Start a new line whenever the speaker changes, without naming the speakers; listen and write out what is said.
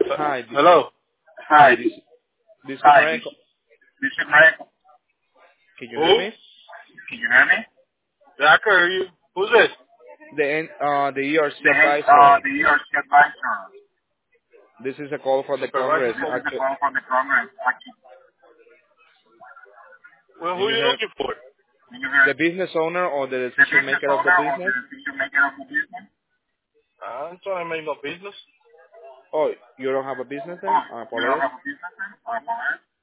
Hi,
Hello.
hi. This is Frank.
This is Frank.
Can you
Who?
hear me?
Can you hear me? Yeah, I can hear you. Who's this?
The ERC
The
advisor.
ERC advisor.
This is a call from the
Supervisor.
Congress.
This is the call from the Congress. Well,
Do
who are
you
you
hear
looking for? Can you hear
the business owner or the
the
decision
business
maker of the
owner or the
business?
decision maker of the business? I'm trying to make no business.
Oh, you don't have a business then?
Oh,
I
you don't
apologize.
have a business then? I apologize.